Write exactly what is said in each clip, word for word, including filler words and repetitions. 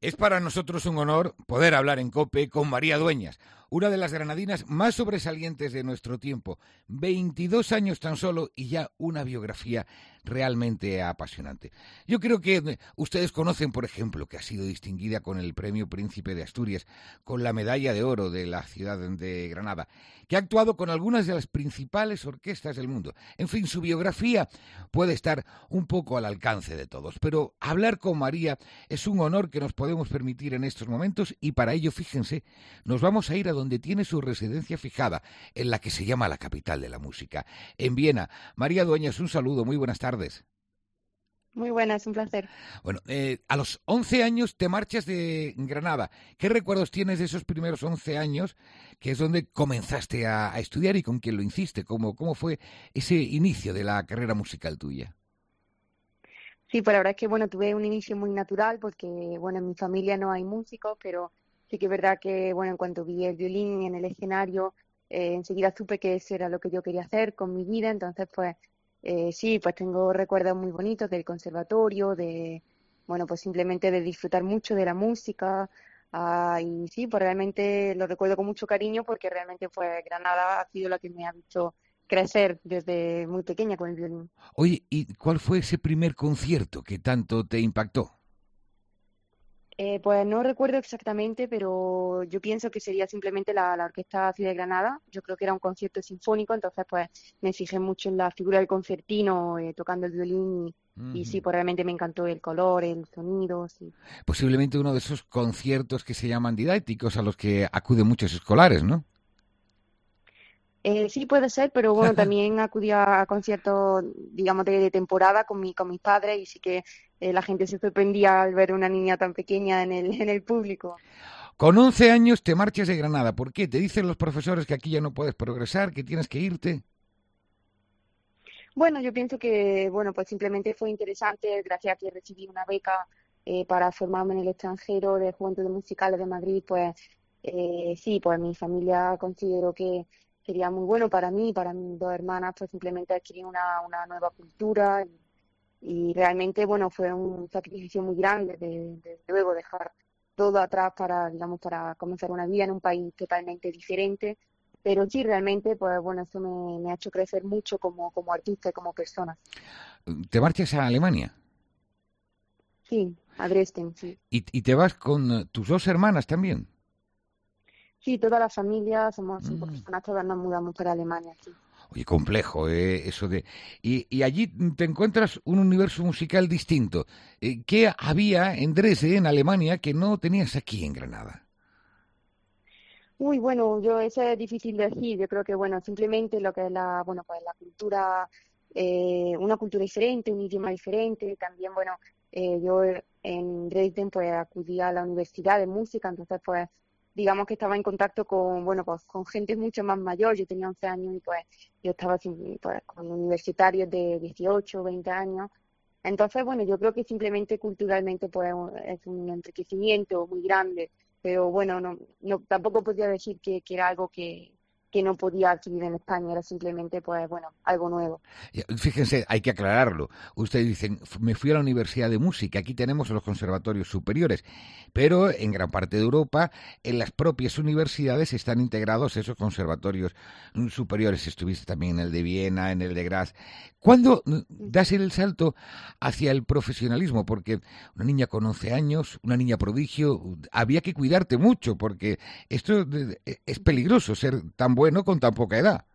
Es para nosotros un honor poder hablar en COPE con María Dueñas, una de las granadinas más sobresalientes de nuestro tiempo. veintidós años tan solo y ya una biografía realmente apasionante. Yo creo que ustedes conocen, por ejemplo, que ha sido distinguida con el Premio Príncipe de Asturias, con la Medalla de Oro de la ciudad de Granada, que ha actuado con algunas de las principales orquestas del mundo. En fin, su biografía puede estar un poco al alcance de todos, pero hablar con María es un honor que nos podemos permitir en estos momentos y para ello, fíjense, nos vamos a ir a donde tiene su residencia fijada, en la que se llama la capital de la música, en Viena. María Dueñas, un saludo, muy buenas tardes. Muy buenas, un placer. Bueno, eh, a los once años te marchas de Granada. ¿Qué recuerdos tienes de esos primeros once años, que es donde comenzaste a, a estudiar y con quién lo hiciste? ¿Cómo, cómo fue ese inicio de la carrera musical tuya? Sí, pues la verdad es que bueno, tuve un inicio muy natural porque bueno, en mi familia no hay músicos, pero sí que es verdad que bueno, en cuanto vi el violín en el escenario, eh, enseguida supe que eso era lo que yo quería hacer con mi vida, entonces pues eh, sí, pues tengo recuerdos muy bonitos del conservatorio, de bueno, pues simplemente de disfrutar mucho de la música, ah, y sí, pues realmente lo recuerdo con mucho cariño porque realmente pues Granada ha sido la que me ha visto crecer desde muy pequeña con el violín. Oye, ¿y cuál fue ese primer concierto que tanto te impactó? Eh, pues no recuerdo exactamente, pero yo pienso que sería simplemente la, la Orquesta Ciudad de Granada. Yo creo que era un concierto sinfónico, entonces pues me fijé mucho en la figura del concertino eh, tocando el violín y, y sí, Uh-huh. pues realmente me encantó el color, el sonido, sí. Posiblemente uno de esos conciertos que se llaman didácticos a los que acuden muchos escolares, ¿no? Eh, sí puede ser, pero bueno, también acudí a, a conciertos, digamos, de, de temporada con mi, con mis padres y sí que eh, la gente se sorprendía al ver una niña tan pequeña en el, en el público. Con once años te marchas de Granada. ¿Por qué? ¿Te dicen los profesores que aquí ya no puedes progresar, que tienes que irte? Bueno, yo pienso que, bueno, pues simplemente fue interesante, gracias a que recibí una beca eh, para formarme en el extranjero de Juventudes Musicales de Madrid, pues eh, sí, pues mi familia consideró que sería muy bueno para mí, para mis dos hermanas, pues simplemente adquirir una, una nueva cultura y, y realmente, bueno, fue un sacrificio muy grande de, de luego dejar todo atrás para, digamos, para comenzar una vida en un país totalmente diferente, pero sí, realmente, pues bueno, eso me, me ha hecho crecer mucho como, como artista y como persona. ¿Te marchas a Alemania? Sí, a Dresden, sí. ¿Y, y te vas con eh, tus dos hermanas también? Sí, toda la familia, somos cinco Mm. personas, todas nos mudamos para Alemania, sí. Oye, complejo, ¿eh? Eso de... Y, y allí te encuentras un universo musical distinto. Eh, ¿Qué había en Dresde, en Alemania, que no tenías aquí en Granada? Uy, bueno, yo eso es difícil de decir. Yo creo que, bueno, simplemente lo que es la, bueno, pues la cultura, eh, una cultura diferente, un idioma diferente. También, bueno, eh, yo en Dresden, pues acudí a la universidad de música, entonces, pues, digamos que estaba en contacto con, bueno, pues con gente mucho más mayor. Yo tenía once años y, pues, yo estaba sin- pues, con universitarios de dieciocho, veinte años. Entonces, bueno, yo creo que simplemente culturalmente, pues, es un enriquecimiento muy grande, pero bueno, no, no tampoco podía decir que, que era algo que, que no podía adquirir en España, era simplemente, pues bueno, algo nuevo. Ya, fíjense, hay que aclararlo. Ustedes dicen, me fui a la Universidad de Música, aquí tenemos los conservatorios superiores, pero en gran parte de Europa, en las propias universidades están integrados esos conservatorios mm, superiores. Estuviste también en el de Viena, en el de Graz. ¿Cuándo mm, das el salto hacia el profesionalismo? Porque una niña con once años, una niña prodigio, había que cuidarte mucho, porque esto de- es peligroso ser tan bueno con tan poca edad.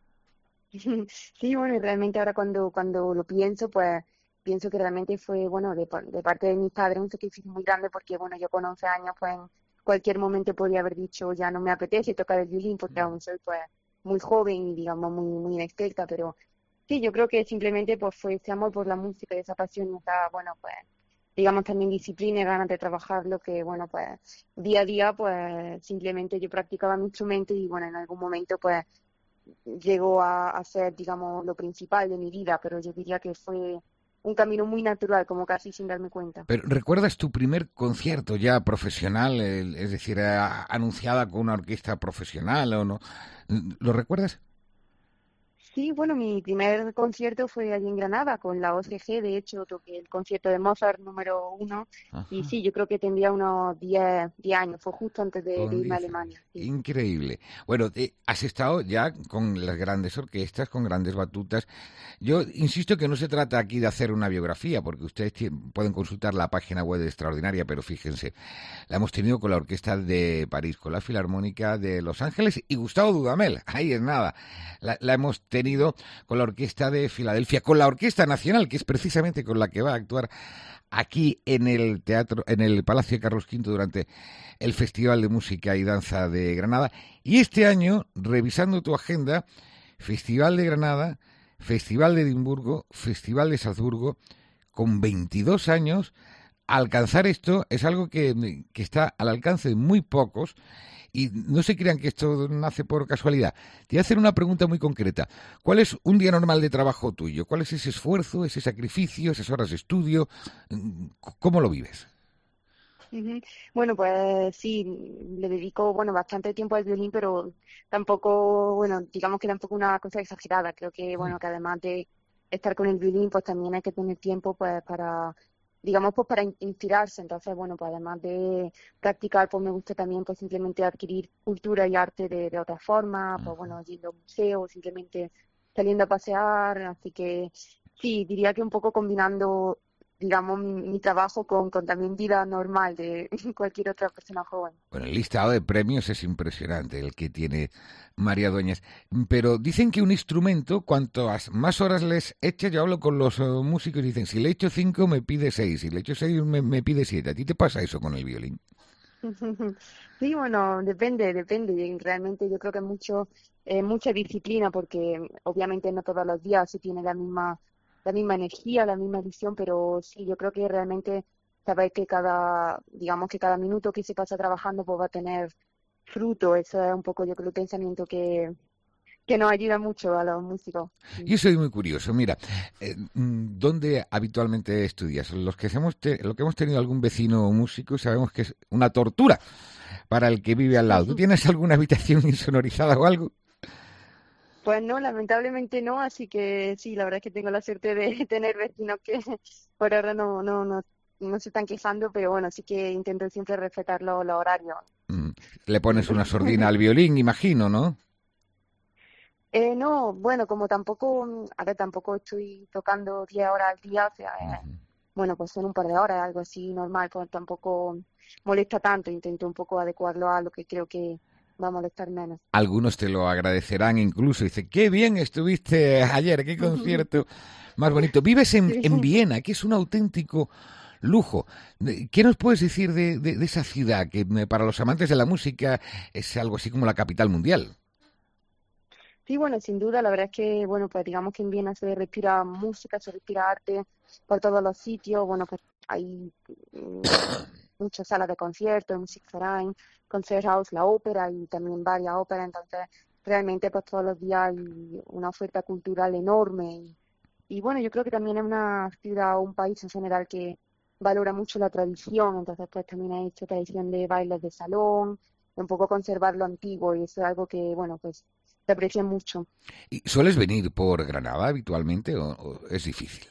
Sí, bueno, y realmente ahora cuando, cuando lo pienso, pues pienso que realmente fue, bueno, de, par- de parte de mis padres un sacrificio muy grande porque, bueno, yo con once años, pues en cualquier momento podría haber dicho, ya no me apetece tocar el violín porque aún soy, pues, muy joven y, digamos, muy, muy inexperta, pero sí, yo creo que simplemente, pues, fue ese amor por la música y esa pasión y esa, bueno, pues, digamos, también disciplina y ganas de trabajar, lo que, bueno, pues, día a día, pues, simplemente yo practicaba mi instrumento y, bueno, en algún momento, pues, llegó a, a ser, digamos, lo principal de mi vida, pero yo diría que fue un camino muy natural, como casi sin darme cuenta. Pero ¿recuerdas tu primer concierto ya profesional, el- es decir, a- anunciada con una orquesta profesional o no? ¿Lo recuerdas? Sí, bueno, mi primer concierto fue allí en Granada con la O C G, de hecho toqué el concierto de Mozart número uno y Ajá. sí, yo creo que tendría unos diez diez años, fue justo antes de, de Con irme a diez años. Alemania, sí. Increíble. Bueno, eh, has estado ya con las grandes orquestas, con grandes batutas. Yo insisto que no se trata aquí de hacer una biografía, porque ustedes tien- pueden consultar la página web de Extraordinaria, pero fíjense, la hemos tenido con la Orquesta de París, con la Filarmónica de Los Ángeles y Gustavo Dudamel. Ahí es nada. La, la hemos tenido con la Orquesta de Filadelfia, con la Orquesta Nacional, que es precisamente con la que va a actuar aquí en el teatro, en el Palacio de Carlos quinto durante el Festival de Música y Danza de Granada. Y este año, revisando tu agenda, Festival de Granada, Festival de Edimburgo, Festival de Salzburgo, con veintidós años, alcanzar esto es algo que, que está al alcance de muy pocos y no se crean que esto nace por casualidad. Te voy a hacer una pregunta muy concreta. ¿Cuál es un día normal de trabajo tuyo? ¿Cuál es ese esfuerzo, ese sacrificio, esas horas de estudio? ¿Cómo lo vives? Ujú. Bueno, pues sí, le dedico, bueno, bastante tiempo al violín, pero tampoco, bueno, digamos que tampoco una cosa exagerada. Creo que, bueno, que además de estar con el violín, pues también hay que tener tiempo, pues, para, digamos, pues para in- inspirarse. Entonces, bueno, pues además de practicar, pues me gusta también, pues simplemente adquirir cultura y arte de, de otra forma, pues bueno, yendo a museos, simplemente saliendo a pasear. Así que sí, diría que un poco combinando digamos, mi, mi trabajo con, con también vida normal de cualquier otra persona joven. Bueno, el listado de premios es impresionante el que tiene María Dueñas. Pero dicen que un instrumento, cuanto más horas les eches, yo hablo con los eh, músicos y dicen, si le echo cinco me pide seis, si le echo seis me, me pide siete. ¿A ti te pasa eso con el violín? Sí, bueno, depende, depende. Y realmente yo creo que mucho, eh, mucha disciplina, porque obviamente no todos los días se tiene la misma, la misma energía, la misma visión, pero sí, yo creo que realmente saber que cada, digamos que cada minuto que se pasa trabajando pues va a tener fruto. Eso es un poco yo creo el pensamiento que, que nos ayuda mucho a los músicos. Yo soy muy curioso. Mira, eh, mm, ¿dónde habitualmente estudias? Los que hemos te- lo que hemos tenido algún vecino músico sabemos que es una tortura para el que vive al lado. ¿Tú tienes alguna habitación insonorizada o algo? Pues no, lamentablemente no, así que sí, la verdad es que tengo la suerte de tener vecinos que por ahora no, no, no, no se están quejando, pero bueno, sí que intento siempre respetar los, los horarios. Mm, Le Sí. pones una sordina al violín, imagino, ¿no? Eh, no, bueno, como tampoco, mm, a ver, tampoco estoy tocando diez horas al día, o sea, eh, Ujú. bueno, pues son un par de horas, algo así normal, pues tampoco molesta tanto, intento un poco adecuarlo a lo que creo que va a molestar menos. Algunos te lo agradecerán incluso. Dice, qué bien estuviste ayer, qué concierto más bonito. Vives en, Sí. en Viena, que es un auténtico lujo. De- ¿Qué nos puedes decir de, de- de esa ciudad que eh, para los amantes de la música es algo así como la capital mundial? Sí, bueno, sin duda, la verdad es que, bueno, pues digamos que en Viena se respira música, se respira arte por todos los sitios, bueno, pues hay mm, muchas salas de conciertos, Musikverein, Konzerthaus, la ópera y también varias óperas, entonces realmente pues todos los días hay una oferta cultural enorme y, y bueno, yo creo que también es una ciudad o un país en general que valora mucho la tradición, entonces pues también hay esta tradición de bailes de salón, de un poco conservar lo antiguo y eso es algo que, bueno, pues se aprecia mucho. ¿Y sueles venir por Granada habitualmente o, o es difícil?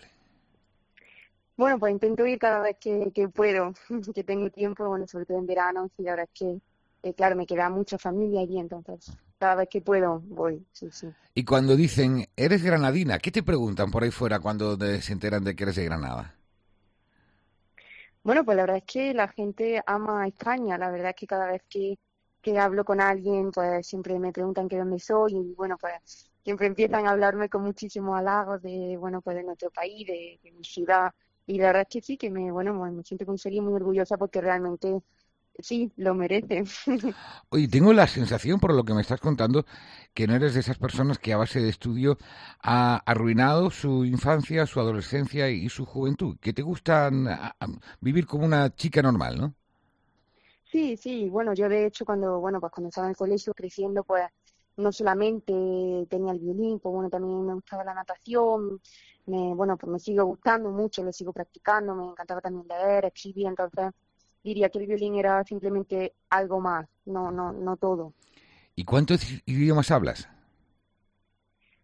Bueno, pues intento ir cada vez que, que puedo, que tengo tiempo, bueno, sobre todo en verano, y la verdad es que, eh, claro, me queda mucha familia allí, entonces cada vez que puedo voy, sí, sí. Y cuando dicen, eres granadina, ¿qué te preguntan por ahí fuera cuando de- se enteran de que eres de Granada? Bueno, pues la verdad es que la gente ama a España, la verdad es que cada vez que, que hablo con alguien, pues siempre me preguntan que dónde soy y bueno, pues siempre empiezan a hablarme con muchísimos halagos de, bueno, pues de nuestro país, de, de mi ciudad y la verdad es que sí, que me, bueno, pues, me siento muy feliz, muy orgullosa porque realmente sí, lo merece. Oye, tengo la sensación, por lo que me estás contando, que no eres de esas personas que a base de estudio ha arruinado su infancia, su adolescencia y su juventud, que te gustan a- a- vivir como una chica normal, ¿no? Sí, sí, bueno, yo de hecho cuando, bueno, pues cuando estaba en el colegio creciendo, pues no solamente tenía el violín, pues bueno, también me gustaba la natación, me, bueno, pues me sigue gustando mucho, lo sigo practicando, me encantaba también leer, escribir, entonces diría que el violín era simplemente algo más, no, no, no todo. ¿Y cuántos idiomas hablas?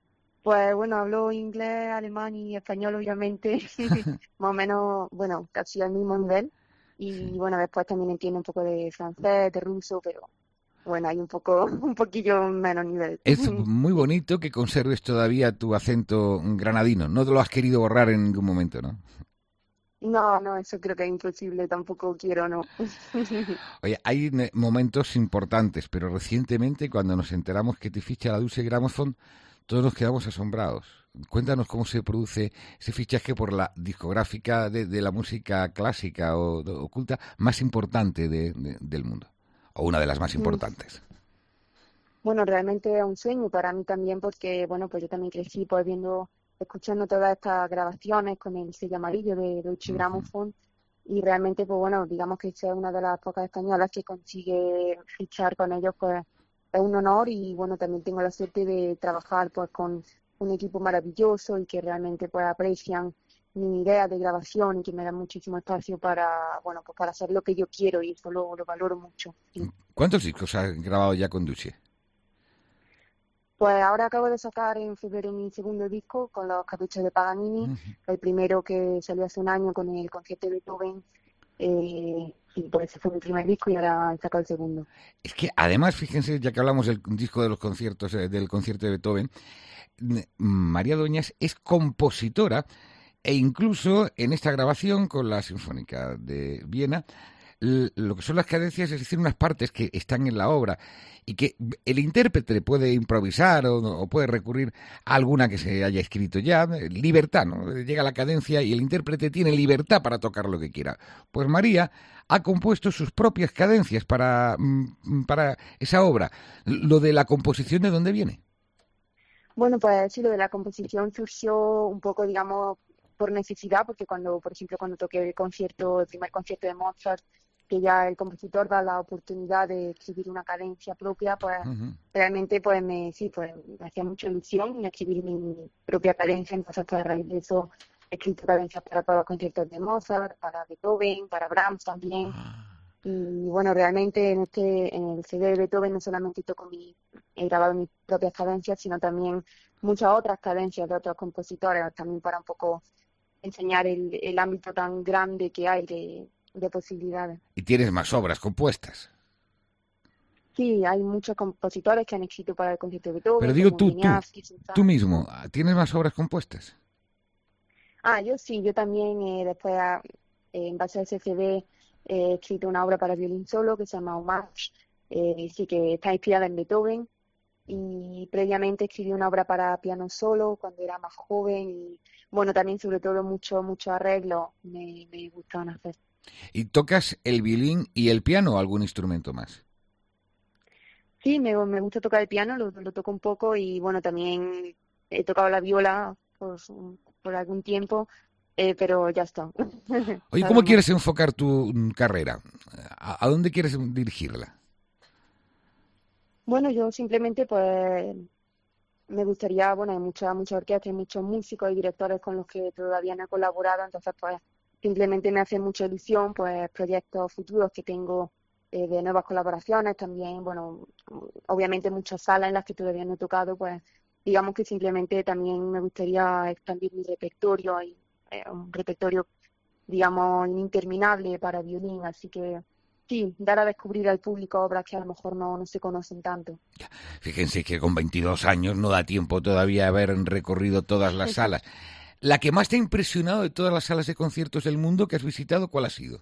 Pues bueno, hablo inglés, alemán y español, obviamente, más o menos, bueno, casi al mismo nivel. Y Sí. bueno, después también entiendo un poco de francés, de ruso, pero bueno, hay un poco, un poquillo menos nivel. Es muy bonito que conserves todavía tu acento granadino. No te lo has querido borrar en ningún momento, ¿no? No, no, eso creo que es imposible, tampoco quiero, no. Oye, hay ne- momentos importantes, pero recientemente cuando nos enteramos que te ficha la Dulce Gramophone, todos nos quedamos asombrados. Cuéntanos cómo se produce ese fichaje por la discográfica de, de la música clásica o de- oculta más importante de- de- del mundo, o una de las más Mm, importantes. Bueno, realmente es un sueño para mí también porque, bueno, pues yo también crecí pues viendo, escuchando todas estas grabaciones con el sello amarillo de Deutsche Ujú. Grammophon y realmente, pues bueno, digamos que ser una de las pocas españolas que consigue fichar con ellos, pues es un honor y bueno, también tengo la suerte de trabajar pues con un equipo maravilloso y que realmente pues aprecian mi idea de grabación y que me dan muchísimo espacio para, bueno, pues para hacer lo que yo quiero y eso lo, lo valoro mucho. Sí. ¿Cuántos discos has grabado ya con Duche? Pues ahora acabo de sacar en febrero mi segundo disco con los Caprichos de Paganini, el primero que salió hace un año con el concierto de Beethoven, eh, y pues ese fue mi primer disco y ahora he sacado el segundo. Es que además, fíjense, ya que hablamos del disco de los conciertos, eh, del concierto de Beethoven, n- María Dueñas es compositora e incluso en esta grabación con la Sinfónica de Viena, l- lo que son las cadencias, es decir, unas partes que están en la obra y que el intérprete puede improvisar o, o puede recurrir a alguna que se haya escrito ya, eh, libertad, ¿no? Llega la cadencia y el intérprete tiene libertad para tocar lo que quiera. Pues María ha compuesto sus propias cadencias para, mm, para esa obra. Lo de la composición, ¿de dónde viene? Bueno, pues sí, lo de la composición surgió un poco, digamos, por necesidad, porque cuando, por ejemplo, cuando toqué el concierto, el primer concierto de Mozart, que ya el compositor da la oportunidad de escribir una cadencia propia, pues Ujú. realmente pues me, sí, pues me hacía mucha ilusión escribir mi propia cadencia, entonces pues a raíz de eso he escrito cadencias para todos los conciertos de Mozart, para Beethoven, para Brahms también, Ah. y bueno, realmente en este, en el C D de Beethoven no solamente toco mi, he grabado mis propias cadencias, sino también muchas otras cadencias de otros compositores, también para un poco enseñar el, el ámbito tan grande que hay de, de posibilidades. Y tienes más obras compuestas. Sí, hay muchos compositores que han escrito para el concierto de Pero Beethoven, digo como tú, tú, Wieniawski, tú Susana. mismo, ¿tienes más obras compuestas? Ah, yo sí, yo también eh, después, ah, eh, en base a ese C D, he escrito una obra para violín solo que se llama Homage, eh, sí que está inspirada en Beethoven. Y previamente escribí una obra para piano solo cuando era más joven y bueno, también sobre todo mucho, mucho arreglo me, me gustaban hacer. ¿Y tocas el violín y el piano o algún instrumento más? Sí, me, me gusta tocar el piano, lo, lo toco un poco y bueno, también he tocado la viola por, por algún tiempo, eh, pero ya está, Oye, nada ¿cómo más. quieres enfocar tu mm, carrera? ¿A, a dónde quieres dirigirla? Bueno, yo simplemente pues me gustaría, bueno, hay muchas, muchas orquestas, hay muchos músicos y directores con los que todavía no he colaborado, entonces pues simplemente me hace mucha ilusión, pues proyectos futuros que tengo eh, de nuevas colaboraciones, también, bueno, obviamente muchas salas en las que todavía no he tocado, pues digamos que simplemente también me gustaría expandir mi repertorio y eh, un repertorio, digamos, interminable para violín, así que sí, dar a descubrir al público obras que a lo mejor no, no se conocen tanto. Fíjense que con veintidós años no da tiempo todavía haber recorrido todas las salas. ¿La que más te ha impresionado de todas las salas de conciertos del mundo que has visitado, cuál ha sido?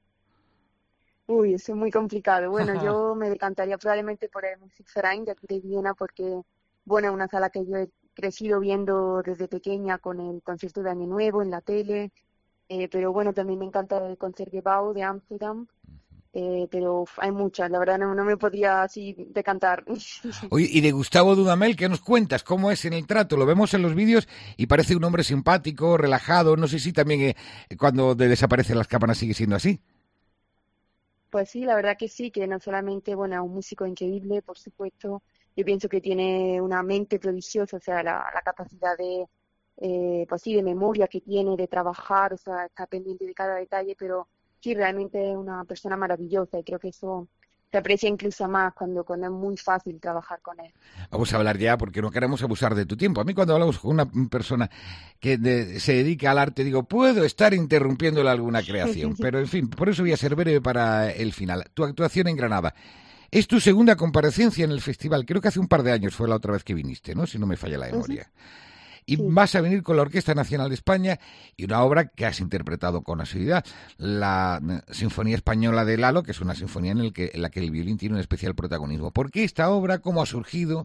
Uy, eso es muy complicado. Bueno, yo me decantaría probablemente por el Musikverein de aquí de Viena porque, bueno, es una sala que yo he crecido viendo desde pequeña con el concierto de Año Nuevo en la tele, eh, pero bueno, también me encanta el Concertgebouw de Ámsterdam, eh, pero uf, hay muchas, la verdad no, no me podría así decantar. Oye, y de Gustavo Dudamel, ¿qué nos cuentas? ¿Cómo es en el trato? Lo vemos en los vídeos y parece un hombre simpático, relajado. No sé si también eh, cuando de- desaparecen las cámaras sigue siendo así. Pues sí, la verdad que sí, que no solamente, bueno, es un músico increíble, por supuesto, yo pienso que tiene una mente prodigiosa, o sea, la, la capacidad de, eh, pues sí, de memoria que tiene, de trabajar, o sea, está pendiente de cada detalle, pero sí, realmente es una persona maravillosa y creo que eso se aprecia incluso más cuando, cuando es muy fácil trabajar con él. Vamos a hablar ya porque no queremos abusar de tu tiempo. A mí cuando hablamos con una persona que de, se dedica al arte, digo, puedo estar interrumpiéndole alguna creación, pero en fin, por eso voy a ser breve para el final. Tu actuación en Granada. Es tu segunda comparecencia en el festival. Creo que hace un par de años fue la otra vez que viniste, ¿no? Si no me falla la memoria. Uh-huh. Y sí. Vas a venir con la Orquesta Nacional de España y una obra que has interpretado con asiduidad, la Sinfonía Española de Lalo, que es una sinfonía en, el que, en la que el violín tiene un especial protagonismo. ¿Por qué esta obra? ¿Cómo ha surgido?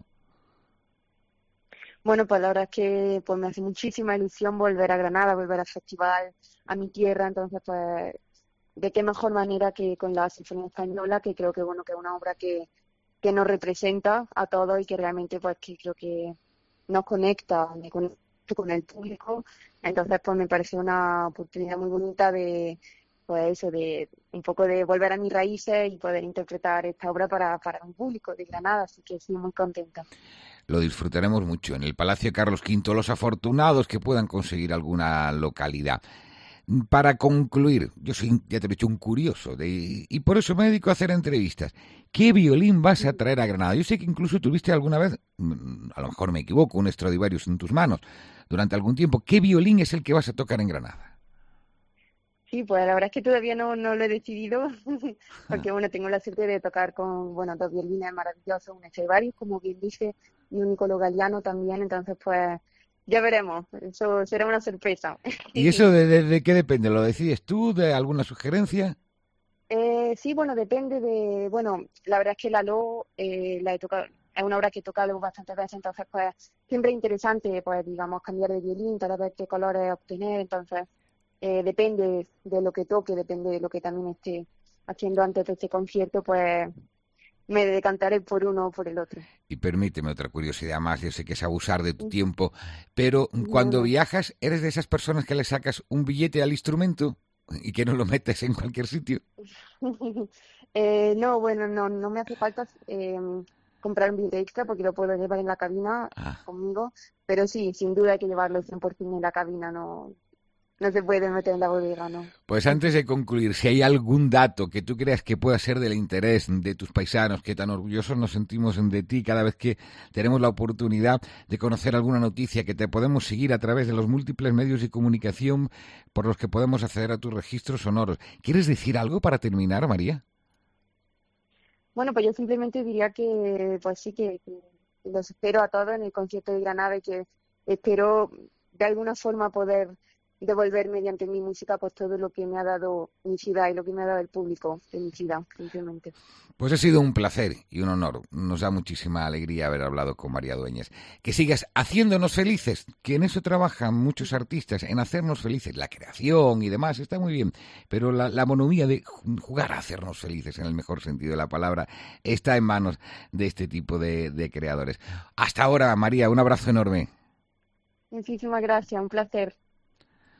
Bueno, pues la verdad es que pues, me hace muchísima ilusión volver a Granada, volver al festival, a mi tierra. Entonces, pues, de qué mejor manera que con la Sinfonía Española, que creo que bueno que es una obra que, que nos representa a todos y que realmente pues que creo que nos conecta, me conecto con el público. Entonces pues me parece una oportunidad muy bonita de pues eso, de un poco de volver a mis raíces y poder interpretar esta obra para, para un público de Granada, así que estoy muy contenta. Lo disfrutaremos mucho en el Palacio Carlos quinto, los afortunados que puedan conseguir alguna localidad. Para concluir, yo soy, ya te he dicho, un curioso de, y por eso me dedico a hacer entrevistas. ¿Qué violín vas a traer a Granada? Yo sé que incluso tuviste alguna vez, a lo mejor me equivoco, un Stradivarius en tus manos durante algún tiempo. ¿Qué violín es el que vas a tocar en Granada? Sí, pues la verdad es que todavía no, no lo he decidido, porque bueno, tengo la suerte de tocar con bueno dos violines maravillosos, un Stradivarius, como bien dice, y un Niccolò Galliano también, entonces pues ya veremos, eso será una sorpresa. ¿Y eso de, de, de qué depende? ¿Lo decides tú? ¿De alguna sugerencia? Eh, sí, bueno, depende de, bueno, la verdad es que la Lalo eh, la he tocado, es una obra que he tocado bastantes veces, entonces pues siempre es interesante, pues digamos, cambiar de violín, para ver qué colores obtener, entonces eh, depende de lo que toque, depende de lo que también esté haciendo antes de este concierto, pues me decantaré por uno o por el otro. Y permíteme otra curiosidad más, yo sé que es abusar de tu tiempo, pero no, cuando no. viajas, ¿eres de esas personas que le sacas un billete al instrumento y que no lo metes en cualquier sitio? eh, no, bueno, no, no me hace falta eh, comprar un billete extra porque lo puedo llevar en la cabina ah. conmigo, pero sí, sin duda hay que llevarlo cien por ciento en la cabina, no... No se puede meter en la bodega, ¿no? Pues antes de concluir, si hay algún dato que tú creas que pueda ser del interés de tus paisanos, que tan orgullosos nos sentimos de ti cada vez que tenemos la oportunidad de conocer alguna noticia, que te podemos seguir a través de los múltiples medios de comunicación por los que podemos acceder a tus registros sonoros. ¿Quieres decir algo para terminar, María? Bueno, pues yo simplemente diría que, pues sí, que, que los espero a todos en el concierto de Granada y que espero de alguna forma poder devolver mediante mi música pues todo lo que me ha dado mi ciudad y lo que me ha dado el público de mi ciudad, simplemente. Pues ha sido un placer y un honor. Nos da muchísima alegría haber hablado con María Dueñas. Que sigas haciéndonos felices, que en eso trabajan muchos artistas, en hacernos felices. La creación y demás está muy bien, pero la, la monomía de jugar a hacernos felices, en el mejor sentido de la palabra, está en manos de este tipo de, de creadores. Hasta ahora, María, un abrazo enorme. Muchísimas gracias, un placer.